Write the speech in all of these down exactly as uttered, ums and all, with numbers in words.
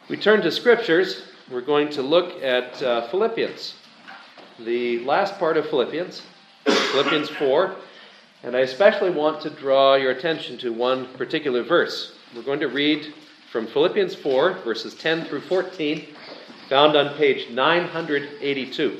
We turn to Scriptures. We're going to look at uh, Philippians, the last part of Philippians, Philippians four, and I especially want to draw your attention to one particular verse. We're going to read from Philippians four, verses ten through fourteen, found on page nine eighty-two.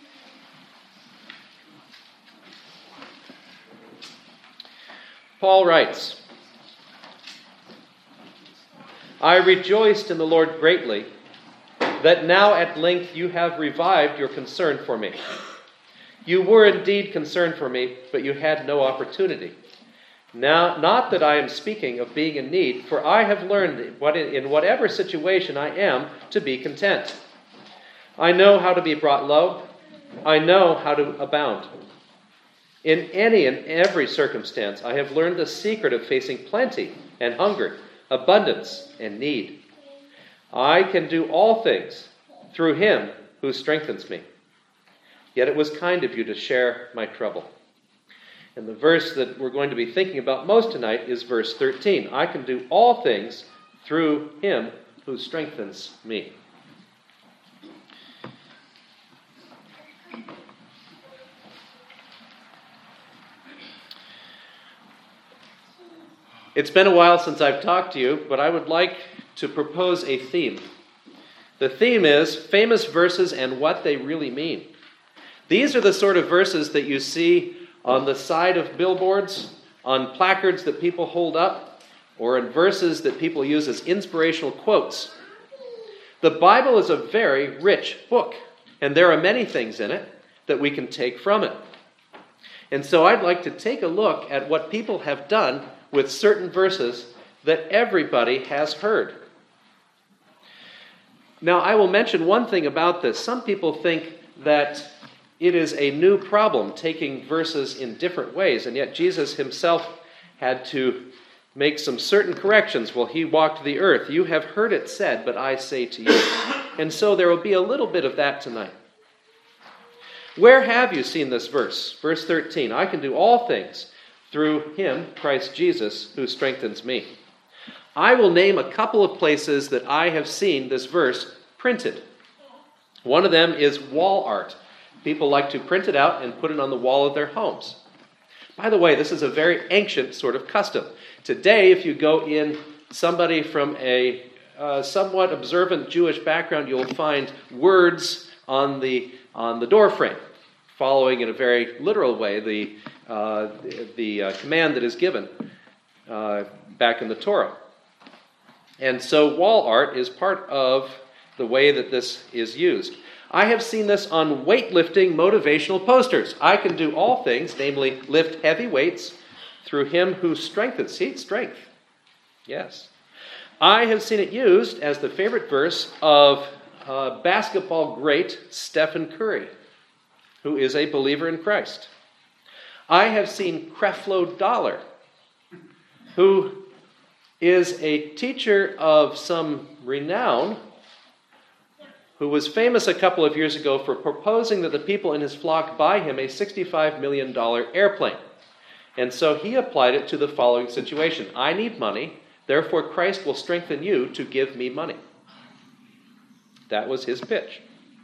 Paul writes, I rejoiced in the Lord greatly that now at length you have revived your concern for me. You were indeed concerned for me, but you had no opportunity. Now, not that I am speaking of being in need, for I have learned what in whatever situation I am to be content. I know how to be brought low. I know how to abound. In any and every circumstance, I have learned the secret of facing plenty and hunger, abundance and need. I can do all things through him who strengthens me. Yet it was kind of you to share my trouble. And the verse that we're going to be thinking about most tonight is verse thirteen. I can do all things through him who strengthens me. It's been a while since I've talked to you, but I would like to propose a theme. The theme is famous verses and what they really mean. These are the sort of verses that you see on the side of billboards, on placards that people hold up, or in verses that people use as inspirational quotes. The Bible is a very rich book, and there are many things in it that we can take from it. And so I'd like to take a look at what people have done with certain verses that everybody has heard. Now, I will mention one thing about this. Some people think that it is a new problem, taking verses in different ways, and yet Jesus himself had to make some certain corrections while he walked the earth. You have heard it said, but I say to you. And so there will be a little bit of that tonight. Where have you seen this verse? Verse thirteen, I can do all things through him, Christ Jesus, who strengthens me. I will name a couple of places that I have seen this verse printed. One of them is wall art. People like to print it out and put it on the wall of their homes. By the way, this is a very ancient sort of custom. Today, if you go in, somebody from a uh, somewhat observant Jewish background, you'll find words on the on the door frame, following in a very literal way the uh, the, the uh, command that is given uh, back in the Torah. And so wall art is part of the way that this is used. I have seen this on weightlifting motivational posters. I can do all things, namely lift heavy weights through him who strengthens. See, strength. Yes. I have seen it used as the favorite verse of uh, basketball great Stephen Curry, who is a believer in Christ. I have seen Creflo Dollar, who is a teacher of some renown, who was famous a couple of years ago for proposing that the people in his flock buy him a sixty-five million dollars airplane. And so he applied it to the following situation. I need money, therefore Christ will strengthen you to give me money. That was his pitch.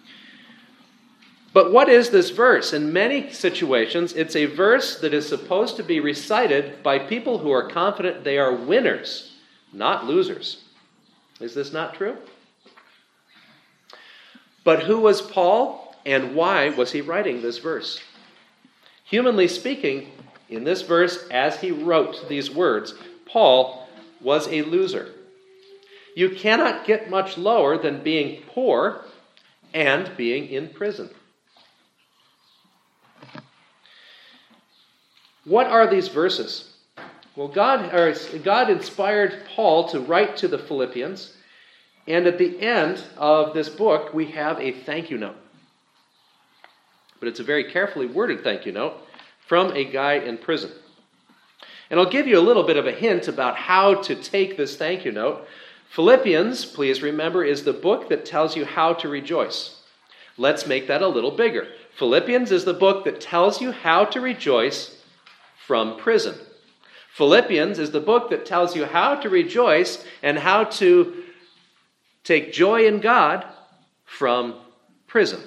But what is this verse? In many situations, it's a verse that is supposed to be recited by people who are confident they are winners, not losers. Is this not true? But who was Paul, and why was he writing this verse? Humanly speaking, in this verse, as he wrote these words, Paul was a loser. You cannot get much lower than being poor and being in prison. What are these verses? Well, God, or God inspired Paul to write to the Philippians, and at the end of this book, we have a thank you note. But it's a very carefully worded thank you note from a guy in prison. And I'll give you a little bit of a hint about how to take this thank you note. Philippians, please remember, is the book that tells you how to rejoice. Let's make that a little bigger. Philippians is the book that tells you how to rejoice from prison. Philippians is the book that tells you how to rejoice and how to take joy in God from prison.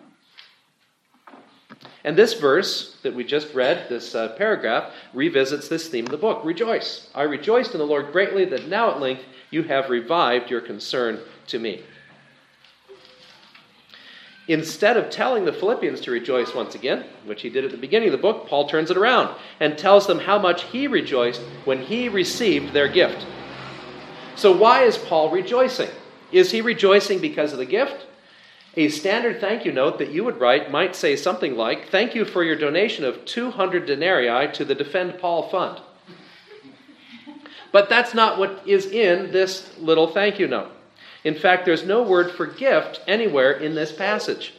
And this verse that we just read, this uh, paragraph, revisits this theme of the book. Rejoice. I rejoiced in the Lord greatly that now at length you have revived your concern to me. Instead of telling the Philippians to rejoice once again, which he did at the beginning of the book, Paul turns it around and tells them how much he rejoiced when he received their gift. So why is Paul rejoicing? Is he rejoicing because of the gift? A standard thank you note that you would write might say something like, "Thank you for your donation of two hundred denarii to the Defend Paul Fund." But that's not what is in this little thank you note. In fact, there's no word for gift anywhere in this passage.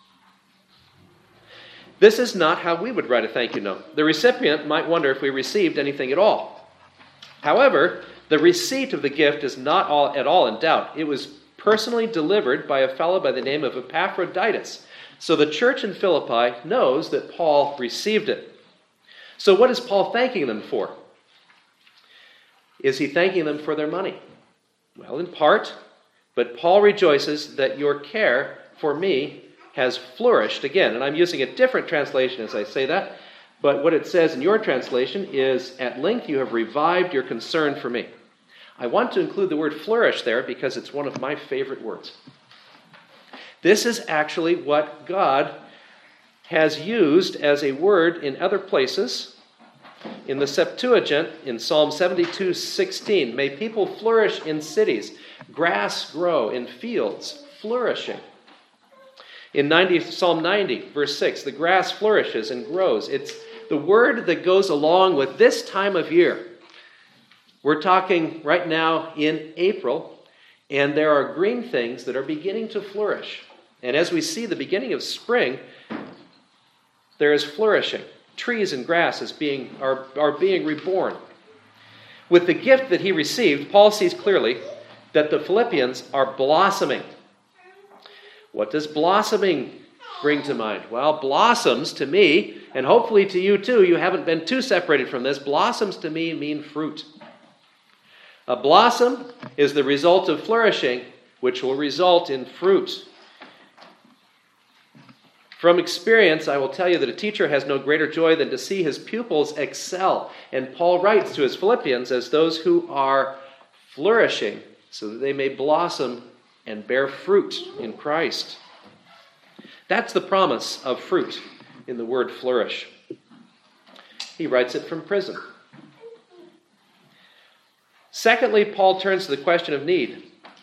This is not how we would write a thank you note. The recipient might wonder if we received anything at all. However, the receipt of the gift is not all, at all in doubt. It was personally delivered by a fellow by the name of Epaphroditus. So the church in Philippi knows that Paul received it. So what is Paul thanking them for? Is he thanking them for their money? Well, in part, but Paul rejoices that your care for me has flourished again. And I'm using a different translation as I say that, but what it says in your translation is, "At length you have revived your concern for me." I want to include the word flourish there because it's one of my favorite words. This is actually what God has used as a word in other places. In the Septuagint, in Psalm seventy-two sixteen, "May people flourish in cities, grass grow in fields, flourishing." In ninety, Psalm ninety, verse six, "The grass flourishes and grows." It's the word that goes along with this time of year. We're talking right now in April, and there are green things that are beginning to flourish. And as we see the beginning of spring, there is flourishing. Trees and grasses being, are, are being reborn. With the gift that he received, Paul sees clearly that the Philippians are blossoming. What does blossoming bring to mind? Well, blossoms to me, and hopefully to you too, you haven't been too separated from this, blossoms to me mean fruit. A blossom is the result of flourishing, which will result in fruit. From experience, I will tell you that a teacher has no greater joy than to see his pupils excel. And Paul writes to his Philippians as those who are flourishing so that they may blossom and bear fruit in Christ. That's the promise of fruit in the word flourish. He writes it from prison. Secondly, Paul turns to the question of need.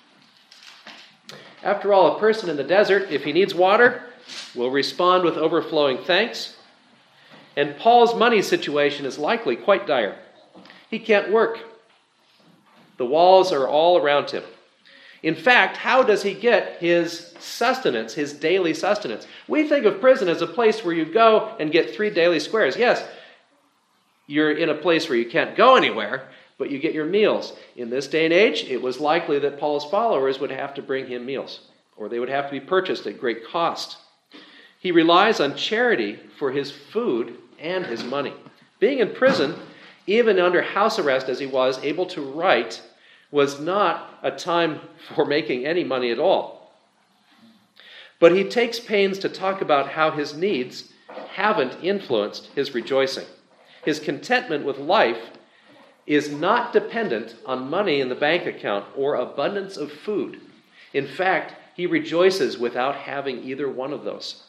After all, a person in the desert, if he needs water, will respond with overflowing thanks. And Paul's money situation is likely quite dire. He can't work. The walls are all around him. In fact, how does he get his sustenance, his daily sustenance? We think of prison as a place where you go and get three daily squares. Yes, you're in a place where you can't go anywhere, but you get your meals. In this day and age, it was likely that Paul's followers would have to bring him meals, or they would have to be purchased at great cost. He relies on charity for his food and his money. Being in prison, even under house arrest as he was, able to write, was not a time for making any money at all. But he takes pains to talk about how his needs haven't influenced his rejoicing. His contentment with life is not dependent on money in the bank account or abundance of food. In fact, he rejoices without having either one of those.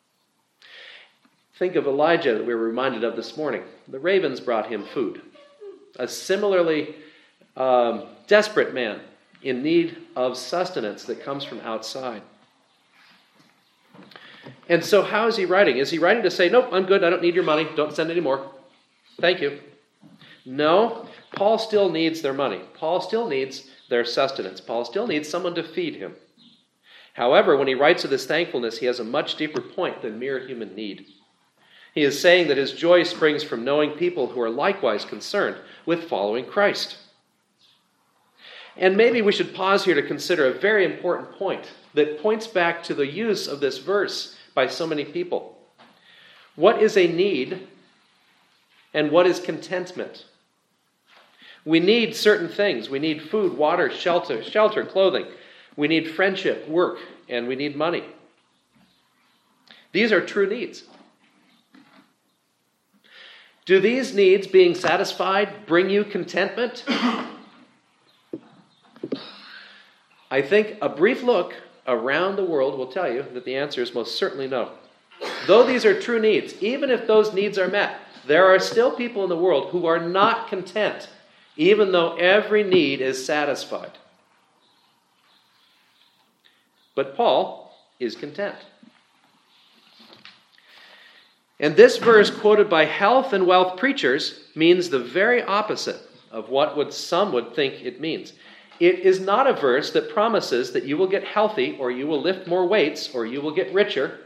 Think of Elijah that we were reminded of this morning. The ravens brought him food. A similarly um, desperate man in need of sustenance that comes from outside. And so how is he writing? Is he writing to say, nope, I'm good, I don't need your money, don't send any more. Thank you. No, Paul still needs their money. Paul still needs their sustenance. Paul still needs someone to feed him. However, when he writes of this thankfulness, he has a much deeper point than mere human need. He is saying that his joy springs from knowing people who are likewise concerned with following Christ. And maybe we should pause here to consider a very important point that points back to the use of this verse by so many people. What is a need and what is contentment? We need certain things. We need food, water, shelter, shelter, clothing. We need friendship, work, and we need money. These are true needs. Do these needs being satisfied bring you contentment? I think a brief look around the world will tell you that the answer is most certainly no. Though these are true needs, even if those needs are met, there are still people in the world who are not content, even though every need is satisfied. But Paul is content. And this verse quoted by health and wealth preachers means the very opposite of what would some would think it means. It is not a verse that promises that you will get healthy or you will lift more weights or you will get richer.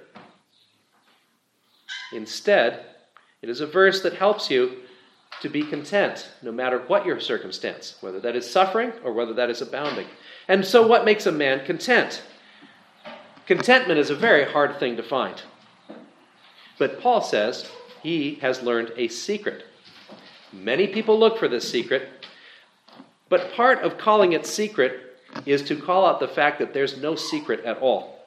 Instead, it is a verse that helps you to be content no matter what your circumstance, whether that is suffering or whether that is abounding. And so what makes a man content? Contentment is a very hard thing to find. But Paul says he has learned a secret. Many people look for this secret, but part of calling it secret is to call out the fact that there's no secret at all.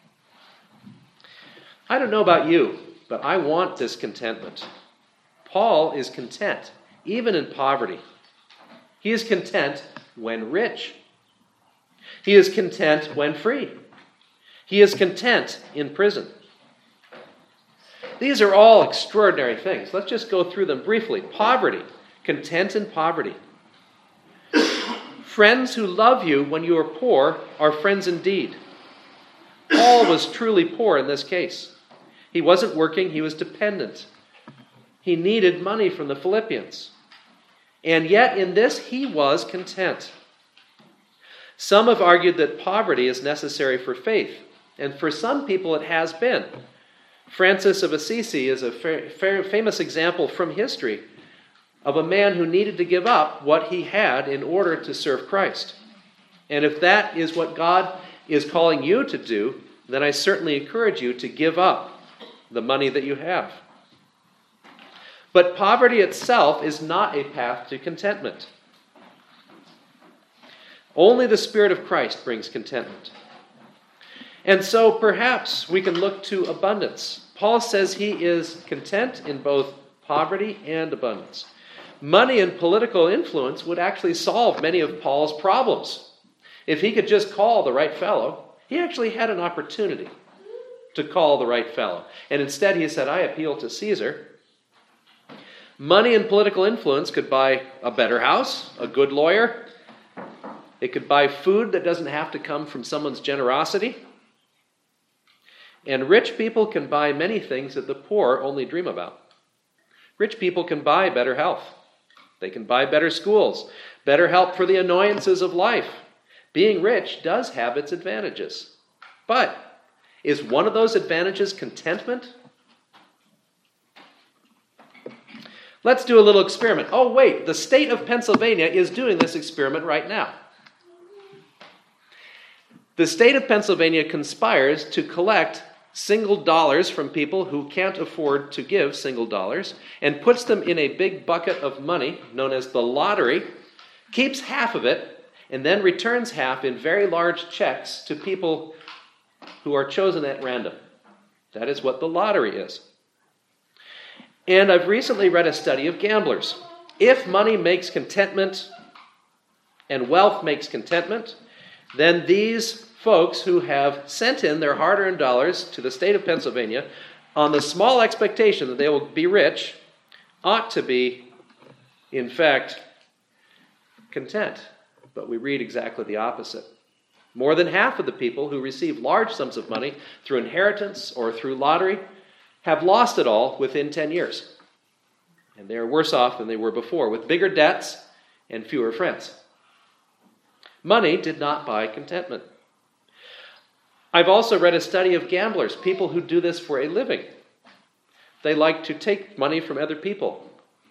I don't know about you, but I want this contentment. Paul is content, even in poverty. He is content when rich. He is content when free. He is content in prison. These are all extraordinary things. Let's just go through them briefly. Poverty, content in poverty. Friends who love you when you are poor are friends indeed. Paul was truly poor in this case. He wasn't working, he was dependent. He needed money from the Philippians. And yet in this he was content. Some have argued that poverty is necessary for faith. And for some people it has been. Francis of Assisi is a fa- fa- famous example from history of a man who needed to give up what he had in order to serve Christ. And if that is what God is calling you to do, then I certainly encourage you to give up the money that you have. But poverty itself is not a path to contentment. Only the Spirit of Christ brings contentment. And so perhaps we can look to abundance. Paul says he is content in both poverty and abundance. Money and political influence would actually solve many of Paul's problems. If he could just call the right fellow, he actually had an opportunity to call the right fellow. And instead he said, I appeal to Caesar. Money and political influence could buy a better house, a good lawyer. It could buy food that doesn't have to come from someone's generosity. And rich people can buy many things that the poor only dream about. Rich people can buy better health. They can buy better schools, better help for the annoyances of life. Being rich does have its advantages. But is one of those advantages contentment? Let's do a little experiment. Oh, wait, the state of Pennsylvania is doing this experiment right now. The state of Pennsylvania conspires to collect single dollars from people who can't afford to give single dollars and puts them in a big bucket of money known as the lottery, keeps half of it, and then returns half in very large checks to people who are chosen at random. That is what the lottery is. And I've recently read a study of gamblers. If money makes contentment and wealth makes contentment, then these folks who have sent in their hard-earned dollars to the state of Pennsylvania on the small expectation that they will be rich ought to be, in fact, content. But we read exactly the opposite. More than half of the people who receive large sums of money through inheritance or through lottery have lost it all within ten years. And they are worse off than they were before, with bigger debts and fewer friends. Money did not buy contentment. I've also read a study of gamblers, people who do this for a living. They like to take money from other people.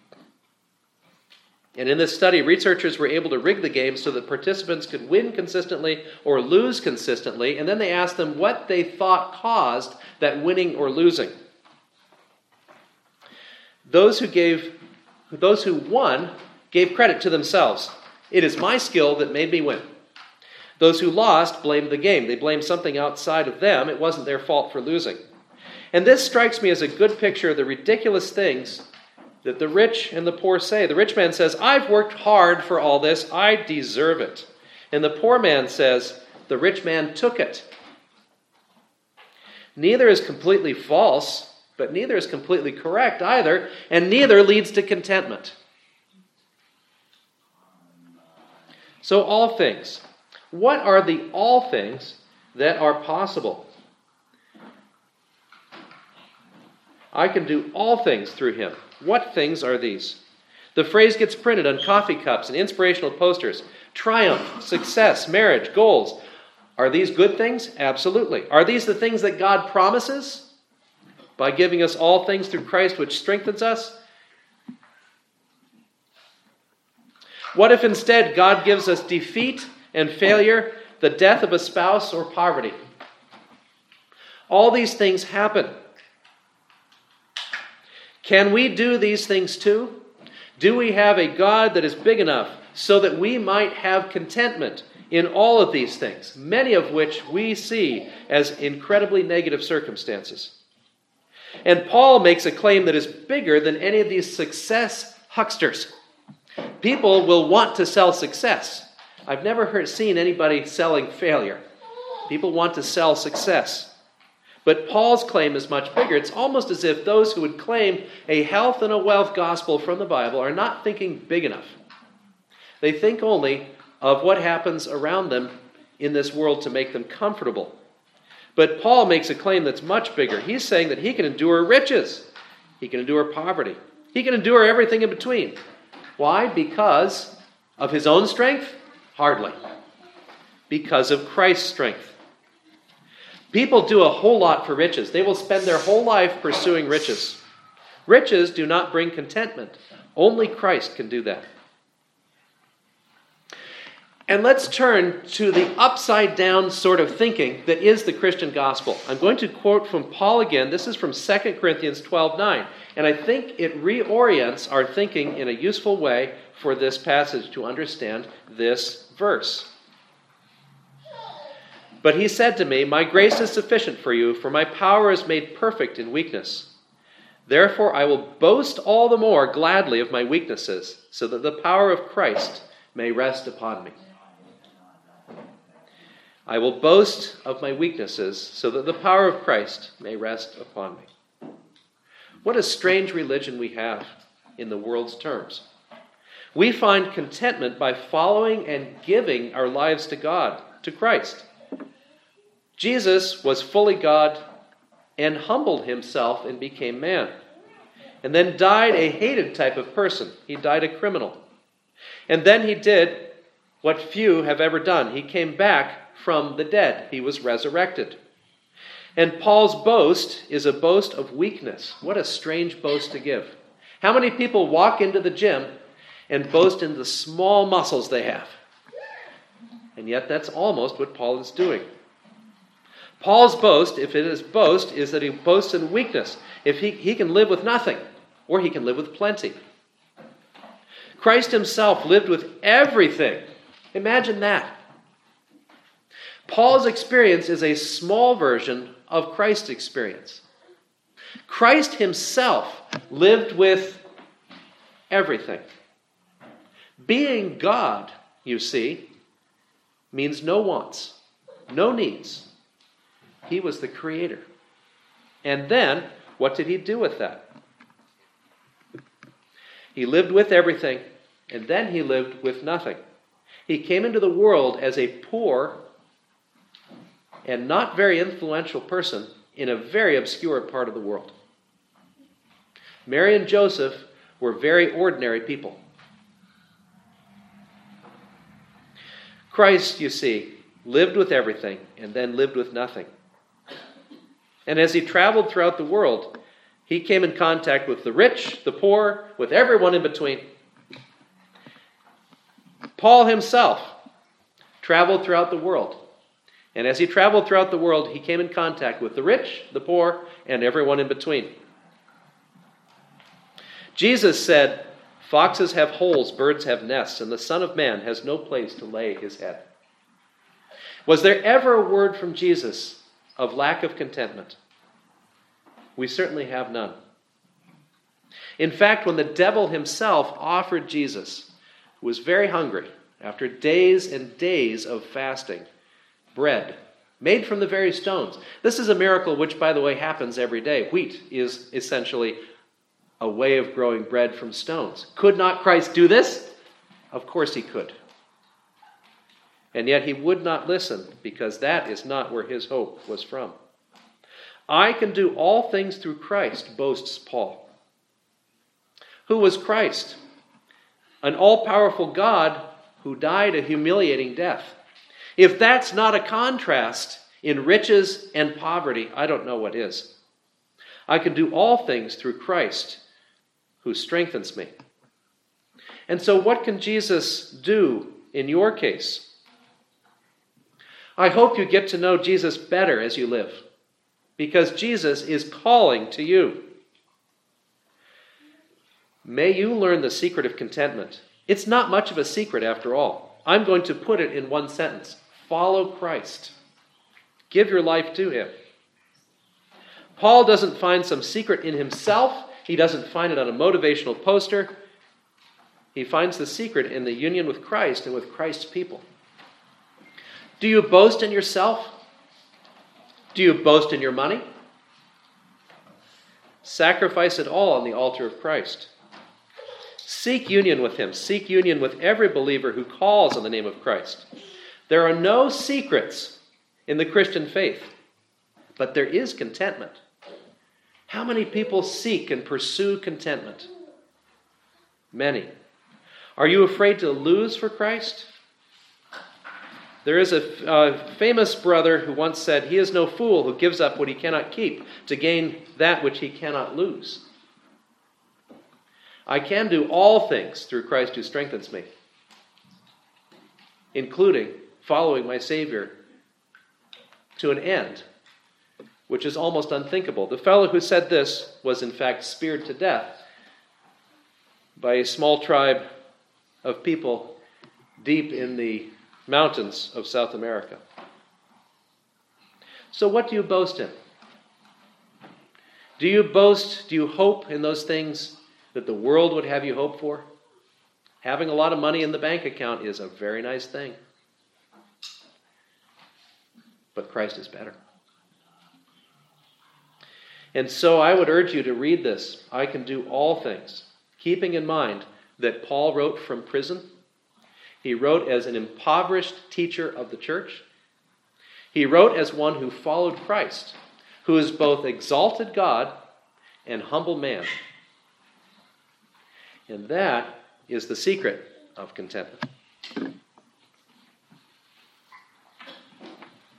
And in this study, researchers were able to rig the game so that participants could win consistently or lose consistently, and then they asked them what they thought caused that winning or losing. Those who gave, those who won gave credit to themselves. It is my skill that made me win. Those who lost blamed the game. They blamed something outside of them. It wasn't their fault for losing. And this strikes me as a good picture of the ridiculous things that the rich and the poor say. The rich man says, I've worked hard for all this. I deserve it. And the poor man says, the rich man took it. Neither is completely false, but neither is completely correct either, and neither leads to contentment. So all things. What are the all things that are possible? I can do all things through him. What things are these? The phrase gets printed on coffee cups and inspirational posters. Triumph, success, marriage, goals. Are these good things? Absolutely. Are these the things that God promises by giving us all things through Christ which strengthens us? What if instead God gives us defeat and failure, the death of a spouse, or poverty? All these things happen. Can we do these things too? Do we have a God that is big enough so that we might have contentment in all of these things, many of which we see as incredibly negative circumstances? And Paul makes a claim that is bigger than any of these success hucksters. People will want to sell success. I've never heard, seen anybody selling failure. People want to sell success. But Paul's claim is much bigger. It's almost as if those who would claim a health and a wealth gospel from the Bible are not thinking big enough. They think only of what happens around them in this world to make them comfortable. But Paul makes a claim that's much bigger. He's saying that he can endure riches. He can endure poverty. He can endure everything in between. Why? Because of his own strength? Hardly. Because of Christ's strength. People do a whole lot for riches. They will spend their whole life pursuing riches. Riches do not bring contentment. Only Christ can do that. And let's turn to the upside-down sort of thinking that is the Christian gospel. I'm going to quote from Paul again. This is from Second Corinthians twelve nine. And I think it reorients our thinking in a useful way for this passage to understand this verse. But he said to me, my grace is sufficient for you, for my power is made perfect in weakness. Therefore I will boast all the more gladly of my weaknesses, so that the power of Christ may rest upon me. I will boast of my weaknesses, so that the power of Christ may rest upon me. What a strange religion we have in the world's terms. We find contentment by following and giving our lives to God, to Christ. Jesus was fully God and humbled himself and became man. And then died a hated type of person. He died a criminal. And then he did what few have ever done. He came back from the dead. He was resurrected. And Paul's boast is a boast of weakness. What a strange boast to give. How many people walk into the gym and boast in the small muscles they have? And yet that's almost what Paul is doing. Paul's boast, if it is boast, is that he boasts in weakness. If he, he can live with nothing, or he can live with plenty. Christ himself lived with everything. Imagine that. Paul's experience is a small version of Christ's experience. Christ himself lived with everything. Being God, you see, means no wants, no needs. He was the creator. And then, what did he do with that? He lived with everything, and then he lived with nothing. He came into the world as a poor and not very influential person in a very obscure part of the world. Mary and Joseph were very ordinary people. Christ, you see, lived with everything and then lived with nothing. And as he traveled throughout the world, he came in contact with the rich, the poor, with everyone in between. Paul himself traveled throughout the world. And as he traveled throughout the world, he came in contact with the rich, the poor, and everyone in between. Jesus said, foxes have holes, birds have nests, and the Son of Man has no place to lay his head. Was there ever a word from Jesus of lack of contentment? We certainly have none. In fact, when the devil himself offered Jesus, who was very hungry, after days and days of fasting, bread made from the very stones. This is a miracle which, by the way, happens every day. Wheat is essentially a way of growing bread from stones. Could not Christ do this? Of course he could. And yet he would not listen, because that is not where his hope was from. I can do all things through Christ, boasts Paul. Who was Christ? An all-powerful God who died a humiliating death. If that's not a contrast in riches and poverty, I don't know what is. I can do all things through Christ who strengthens me. And so what can Jesus do in your case? I hope you get to know Jesus better as you live, because Jesus is calling to you. May you learn the secret of contentment. It's not much of a secret after all. I'm going to put it in one sentence. Follow Christ. Give your life to him. Paul doesn't find some secret in himself. He doesn't find it on a motivational poster. He finds the secret in the union with Christ and with Christ's people. Do you boast in yourself? Do you boast in your money? Sacrifice it all on the altar of Christ. Seek union with him. Seek union with every believer who calls on the name of Christ. There are no secrets in the Christian faith, but there is contentment. How many people seek and pursue contentment? Many. Are you afraid to lose for Christ? There is a uh, famous brother who once said, "He is no fool who gives up what he cannot keep to gain that which he cannot lose." I can do all things through Christ who strengthens me, including following my Savior to an end, which is almost unthinkable. The fellow who said this was in fact speared to death by a small tribe of people deep in the mountains of South America. So what do you boast in? Do you boast, do you hope in those things that the world would have you hope for? Having a lot of money in the bank account is a very nice thing. But Christ is better. And so I would urge you to read this. I can do all things, keeping in mind that Paul wrote from prison. He wrote as an impoverished teacher of the church. He wrote as one who followed Christ, who is both exalted God and humble man. And that is the secret of contentment.